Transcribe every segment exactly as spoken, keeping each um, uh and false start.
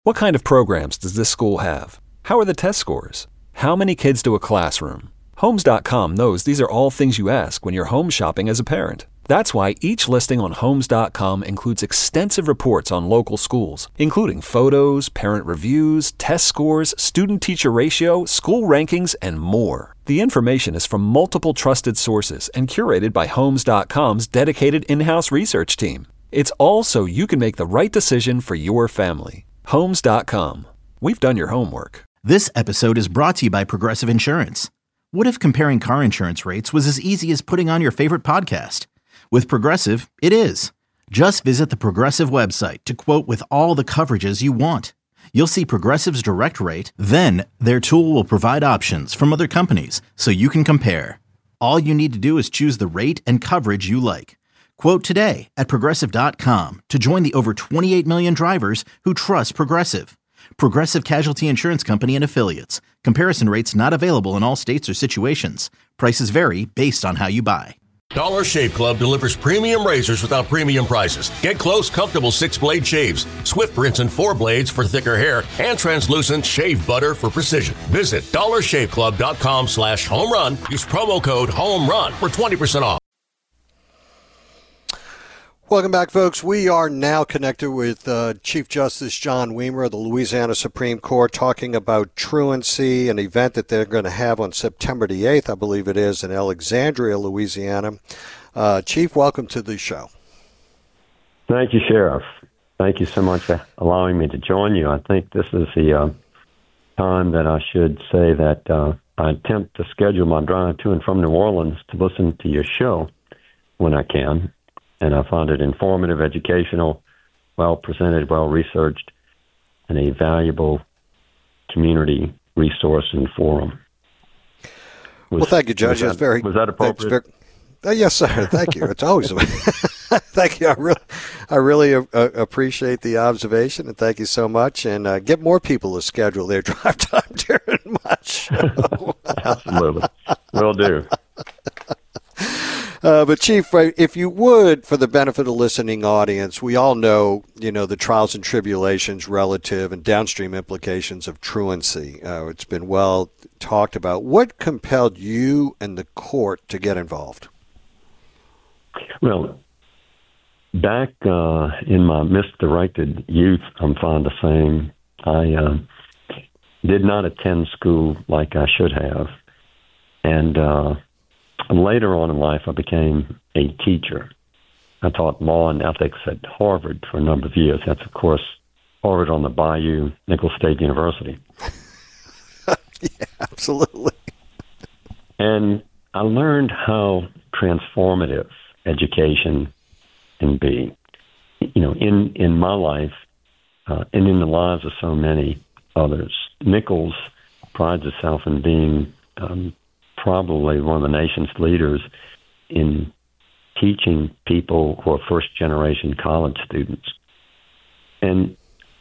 What kind of programs does this school have? How are the test scores? How many kids do a classroom? Homes dot com knows these are all things you ask when you're home shopping as a parent. That's why each listing on Homes dot com includes extensive reports on local schools, including photos, parent reviews, test scores, student-teacher ratio, school rankings, and more. The information is from multiple trusted sources and curated by Homes dot com's dedicated in-house research team. It's all so you can make the right decision for your family. Homes dot com. We've done your homework. This episode is brought to you by Progressive Insurance. What if comparing car insurance rates was as easy as putting on your favorite podcast? With Progressive, it is. Just visit the Progressive website to quote with all the coverages you want. You'll see Progressive's direct rate, then their tool will provide options from other companies so you can compare. All you need to do is choose the rate and coverage you like. Quote today at Progressive dot com to join the over twenty-eight million drivers who trust Progressive. Progressive Casualty Insurance Company and Affiliates. Comparison rates not available in all states or situations. Prices vary based on how you buy. Dollar Shave Club delivers premium razors without premium prices. Get close, comfortable six-blade shaves, swift rinse and four blades for thicker hair, and translucent shave butter for precision. Visit dollar shave club dot com slash home run. Use promo code HOMERUN for twenty percent off. Welcome back, folks. We are now connected with uh, Chief Justice John Weimer of the Louisiana Supreme Court, talking about truancy, an event that they're going to have on September the eighth, I believe it is, in Alexandria, Louisiana. Uh, Chief, welcome to the show. Thank you, Sheriff. Thank you so much for allowing me to join you. I think this is the uh, time that I should say that uh, I attempt to schedule my drive to and from New Orleans to listen to your show when I can. And I found it informative, educational, well-presented, well-researched, and a valuable community resource and forum. Was, well, thank you, Judge. Was that, very, was that appropriate? Very, uh, yes, sir. Thank you. It's always thank you. I really, I really uh, appreciate the observation, and thank you so much. And uh, get more people to schedule their drive time during my show. Absolutely. Will do. Uh, but, Chief, if you would, for the benefit of the listening audience, we all know, you know, the trials and tribulations relative and downstream implications of truancy. Uh, it's been well talked about. What compelled you and the court to get involved? Well, back uh, in my misdirected youth, I'm fond of saying, I uh, did not attend school like I should have. And uh And later on in life, I became a teacher. I taught law and ethics at Harvard for a number of years. That's, of course, Harvard on the Bayou, Nicholls State University. Yeah, absolutely. And I learned how transformative education can be. You know, in, in my life uh, and in the lives of so many others. Nicholls prides itself in being um, probably one of the nation's leaders in teaching people who are first-generation college students. And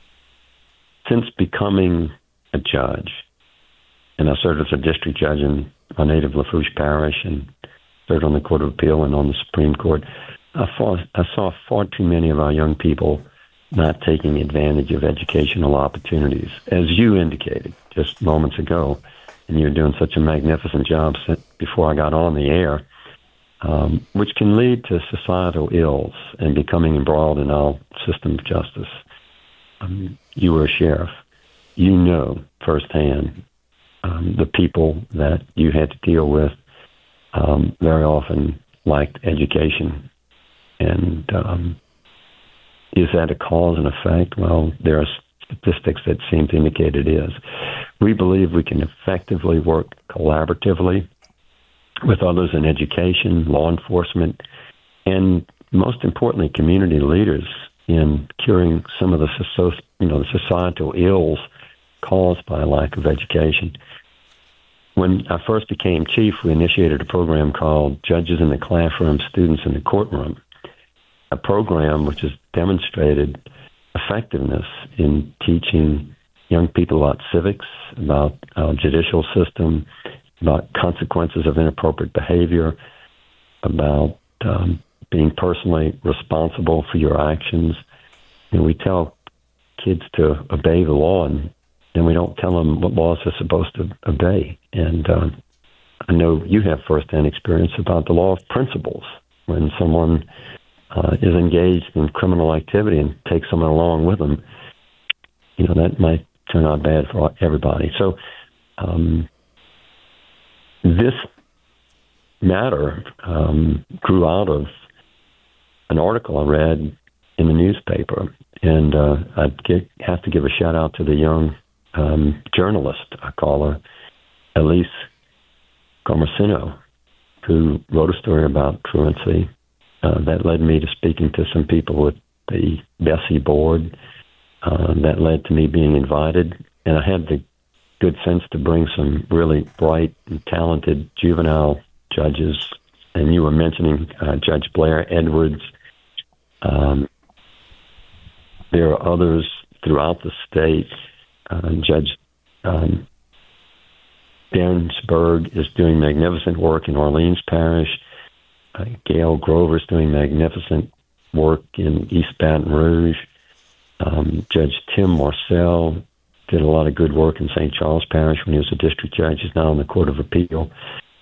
since becoming a judge, and I served as a district judge in my native Lafourche Parish and served on the Court of Appeal and on the Supreme Court, I, fought, I saw far too many of our young people not taking advantage of educational opportunities, as you indicated just moments ago. And you're doing such a magnificent job before I got on the air, um, which can lead to societal ills and becoming embroiled in our system of justice. Um, you were a sheriff. You know firsthand um, the people that you had to deal with um, very often lacked education. And um, is that a cause and effect? Well, there are statistics that seem to indicate it is. We believe we can effectively work collaboratively with others in education, law enforcement, and most importantly, community leaders in curing some of the, you know, the societal ills caused by a lack of education. When I first became chief, we initiated a program called Judges in the Classroom, Students in the Courtroom, a program which has demonstrated effectiveness in teaching young people about civics, about our judicial system, about consequences of inappropriate behavior, about um, being personally responsible for your actions. And we tell kids to obey the law, and then we don't tell them what laws they're supposed to obey. And uh, I know you have firsthand experience about the law of principles. When someone uh, is engaged in criminal activity and takes someone along with them, you know, that might turn out bad for everybody. So um, this matter um, grew out of an article I read in the newspaper, and uh, I'd get, have to give a shout out to the young um, journalist, I call her, Elise Garmasino, who wrote a story about truancy. Uh, that led me to speaking to some people with the Bessie board. Uh, that led to me being invited, and I had the good sense to bring some really bright and talented juvenile judges. And you were mentioning uh, Judge Blair Edwards. Um, there are others throughout the state. Uh, Judge um, Dansberg is doing magnificent work in Orleans Parish. Uh, Gail Grover is doing magnificent work in East Baton Rouge. Um, Judge Tim Marcel did a lot of good work in Saint Charles Parish when he was a district judge. He's now in the Court of Appeal.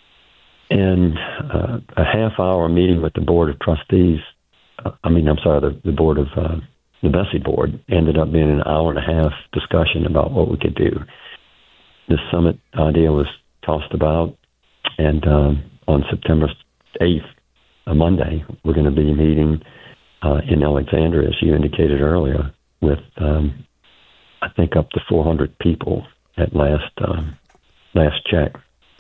And uh, a half-hour meeting with the Board of Trustees, uh, I mean, I'm sorry, the, the Board of, uh, the Bessie Board, ended up being an hour and a half discussion about what we could do. This summit idea was tossed about, and um, on September eighth, a Monday, we're going to be meeting uh, in Alexandria, as you indicated earlier, with um, I think up to four hundred people at last um, last check.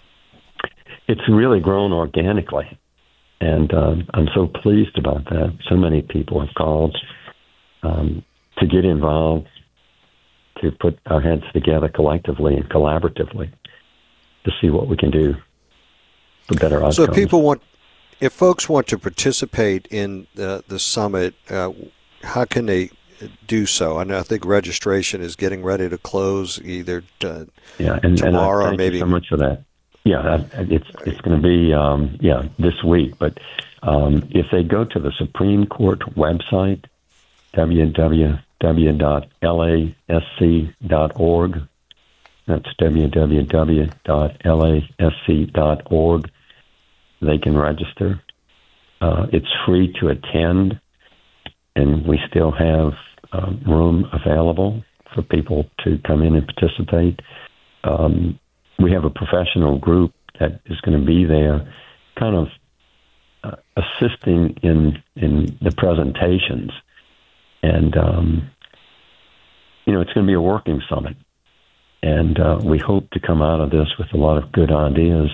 It's really grown organically, and um, I'm so pleased about that. So many people have called um, to get involved, to put our heads together collectively and collaboratively to see what we can do for better outcomes. So if people want, if folks want to participate in the, the summit, uh, how can they do so? And I think registration is getting ready to close either uh, yeah, and, tomorrow and I, thank or maybe. You so much for that. Yeah, it's it's going to be um, yeah this week. But um, if they go to the Supreme Court website, w w w dot l a s c dot org, that's w w w dot l a s c dot org, they can register. Uh, it's free to attend, and we still have uh, room available for people to come in and participate. Um, we have a professional group that is going to be there kind of uh, assisting in, in the presentations. And, um, you know, it's going to be a working summit. And uh, we hope to come out of this with a lot of good ideas.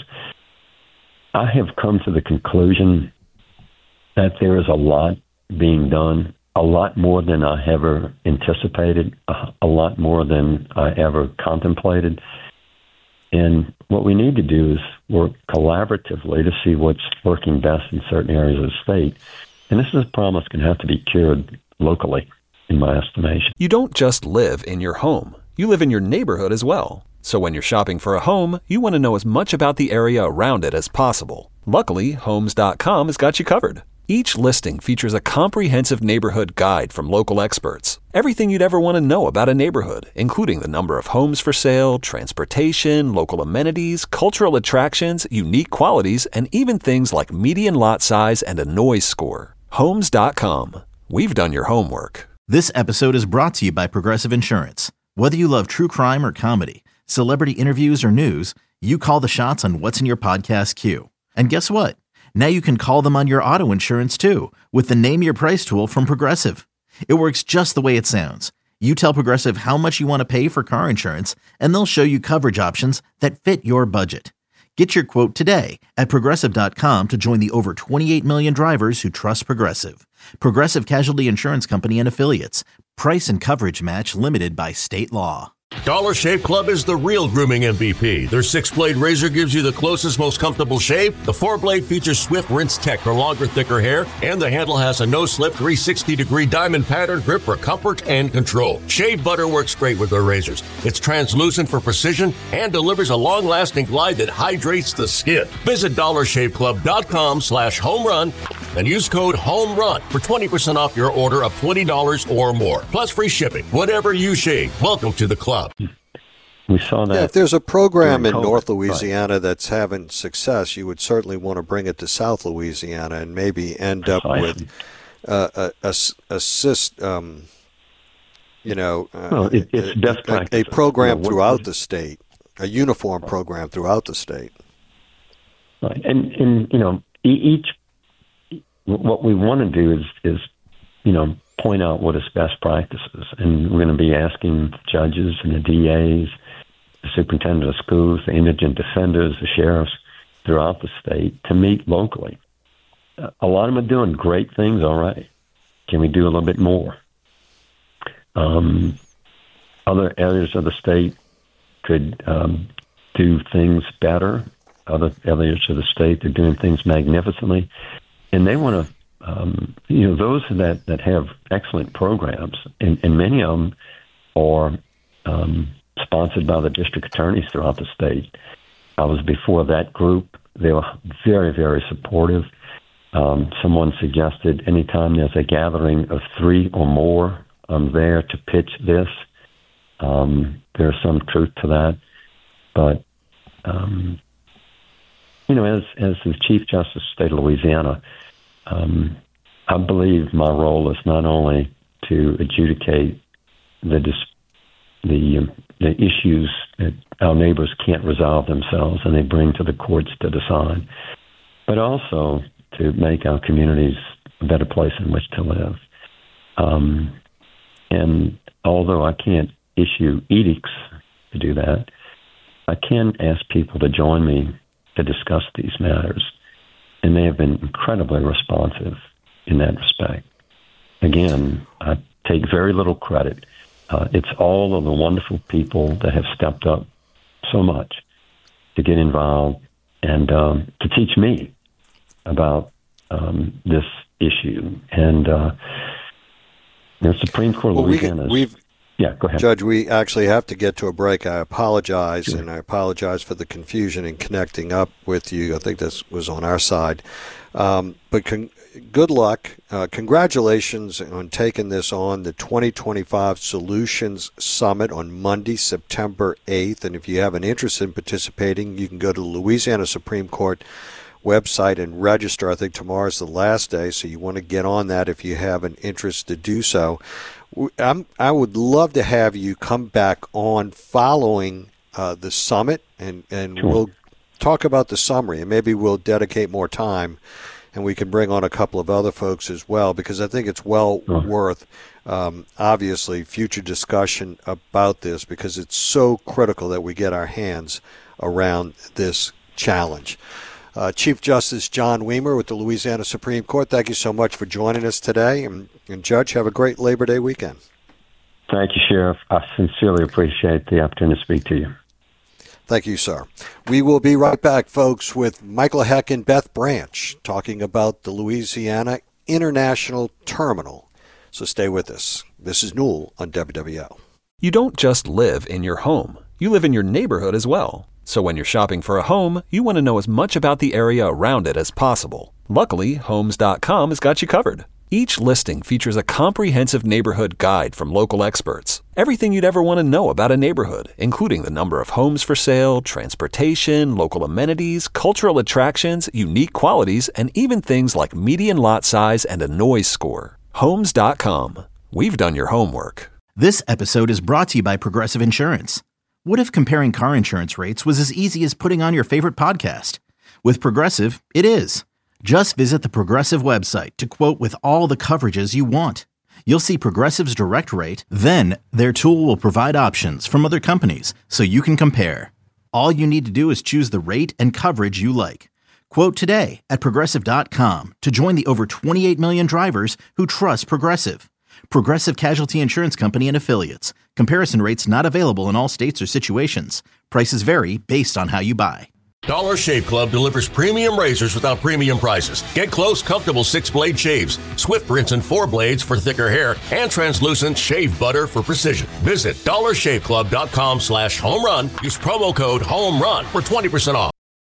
I have come to the conclusion that there is a lot being done, a lot more than I ever anticipated, a, a lot more than I ever contemplated. And what we need to do is work collaboratively to see what's working best in certain areas of the state. And this is a problem that's going to have to be cured locally, in my estimation. You don't just live in your home. You live in your neighborhood as well. So when you're shopping for a home, you want to know as much about the area around it as possible. Luckily, Homes dot com has got you covered. Each listing features a comprehensive neighborhood guide from local experts. Everything you'd ever want to know about a neighborhood, including the number of homes for sale, transportation, local amenities, cultural attractions, unique qualities, and even things like median lot size and a noise score. Homes dot com. We've done your homework. This episode is brought to you by Progressive Insurance. Whether you love true crime or comedy, celebrity interviews or news, you call the shots on what's in your podcast queue. And guess what? Now you can call them on your auto insurance too with the Name Your Price tool from Progressive. It works just the way it sounds. You tell Progressive how much you want to pay for car insurance, and they'll show you coverage options that fit your budget. Get your quote today at Progressive dot com to join the over twenty-eight million drivers who trust Progressive. Progressive Casualty Insurance Company and Affiliates. Price and coverage match limited by state law. Dollar Shave Club is the real grooming M V P. Their six-blade razor gives you the closest, most comfortable shave. The four-blade features Swift Rinse Tech for longer, thicker hair. And the handle has a no-slip three sixty degree diamond pattern grip for comfort and control. Shave butter works great with their razors. It's translucent for precision and delivers a long-lasting glide that hydrates the skin. Visit dollar shave club dot com slash home run and use code HOMERUN for twenty percent off your order of twenty dollars or more, plus free shipping. Whatever you shave, welcome to the club. We saw that. Yeah, if there's a program in COVID, North Louisiana right. that's having success, you would certainly want to bring it to South Louisiana and maybe end up Precisely. with uh, a, a, a assist, um, you know, uh, well, it, it's best a, practice. a program You know, throughout what, the state, a uniform program throughout the state. Right. And, and, you know, each, what we want to do is, is, you know, point out what is best practices. And we're going to be asking judges and the D As, the superintendent of schools, the indigent defenders, the sheriffs throughout the state to meet locally. A lot of them are doing great things already. Can we do a little bit more? Um, other areas of the state could um, do things better. Other areas of the state, they're doing things magnificently. And they want to, um, you know, those that, that have excellent programs, and, and many of them are um, sponsored by the district attorneys throughout the state. I was before that group. They were very, very supportive. Um, someone suggested anytime there's a gathering of three or more, I'm there to pitch this. Um, there's some truth to that. But, um, you know, as, as the Chief Justice of the State of Louisiana, um, I believe my role is not only to adjudicate the dis- the um, the issues that our neighbors can't resolve themselves and they bring to the courts to decide, but also to make our communities a better place in which to live. Um, and although I can't issue edicts to do that, I can ask people to join me to discuss these matters, and they have been incredibly responsive in that respect. Again, I take very little credit. Uh, it's all of the wonderful people that have stepped up so much to get involved and um, to teach me about um, this issue. And uh, the Supreme Court of Well, Louisiana we, we've Yeah, go ahead. Judge, we actually have to get to a break. I apologize, Sure. and I apologize for the confusion in connecting up with you. I think this was on our side. Um, but con- good luck. Uh, congratulations on taking this on, the twenty twenty-five Solutions Summit on Monday, September eighth. And if you have an interest in participating, you can go to the Louisiana Supreme Court website and register. I think tomorrow's the last day, so you want to get on that if you have an interest to do so. I'm, I would love to have you come back on following uh, the summit, and, and Sure. we'll talk about the summary, and maybe we'll dedicate more time, and we can bring on a couple of other folks as well, because I think it's well Sure. worth, um, obviously, future discussion about this, because it's so critical that we get our hands around this challenge. Uh, Chief Justice John Weimer with the Louisiana Supreme Court, thank you so much for joining us today. And, and Judge, have a great Labor Day weekend. Thank you, Sheriff. I sincerely appreciate the opportunity to speak to you. Thank you, sir. We will be right back, folks, with Michael Heck and Beth Branch talking about the Louisiana International Terminal. So stay with us. This is Newell on W W L. You don't just live in your home. You live in your neighborhood as well. So when you're shopping for a home, you want to know as much about the area around it as possible. Luckily, Homes dot com has got you covered. Each listing features a comprehensive neighborhood guide from local experts. Everything you'd ever want to know about a neighborhood, including the number of homes for sale, transportation, local amenities, cultural attractions, unique qualities, and even things like median lot size and a noise score. Homes dot com. We've done your homework. This episode is brought to you by Progressive Insurance. What if comparing car insurance rates was as easy as putting on your favorite podcast? With Progressive, it is. Just visit the Progressive website to quote with all the coverages you want. You'll see Progressive's direct rate, then their tool will provide options from other companies so you can compare. All you need to do is choose the rate and coverage you like. Quote today at Progressive dot com to join the over twenty-eight million drivers who trust Progressive. Progressive Casualty Insurance Company and Affiliates. Comparison rates not available in all states or situations. Prices vary based on how you buy. Dollar Shave Club delivers premium razors without premium prices. Get close, comfortable six-blade shaves, Swift rinse and four blades for thicker hair, and translucent shave butter for precision. Visit dollar shave club dot com slash home run. Use promo code HOMERUN for twenty percent off.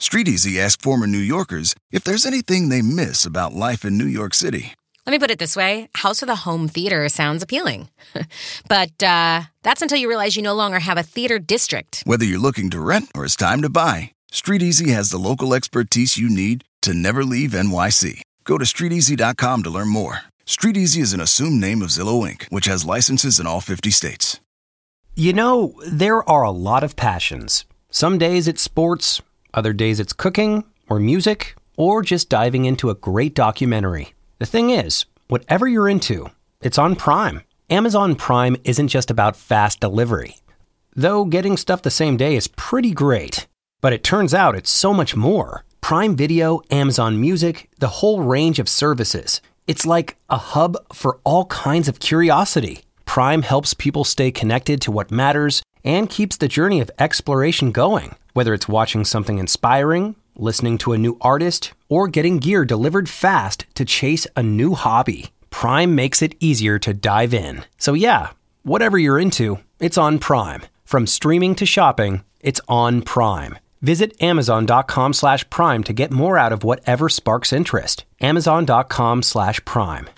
StreetEasy asked former New Yorkers if there's anything they miss about life in New York City. Let me put it this way. House of the Home Theater sounds appealing. But uh, that's until you realize you no longer have a theater district. Whether you're looking to rent or it's time to buy, StreetEasy has the local expertise you need to never leave N Y C. Go to street easy dot com to learn more. StreetEasy is an assumed name of Zillow Incorporated, which has licenses in all fifty states. You know, there are a lot of passions. Some days it's sports, other days it's cooking or music, or just diving into a great documentary. The thing is, whatever you're into, it's on Prime. Amazon Prime isn't just about fast delivery. Though getting stuff the same day is pretty great. But it turns out it's so much more. Prime Video, Amazon Music, the whole range of services. It's like a hub for all kinds of curiosity. Prime helps people stay connected to what matters and keeps the journey of exploration going. Whether it's watching something inspiring, listening to a new artist, or getting gear delivered fast to chase a new hobby, Prime makes it easier to dive in. So yeah, whatever you're into, it's on Prime. From streaming to shopping, it's on Prime. Visit amazon.com slash prime to get more out of whatever sparks interest. Amazon.com slash prime.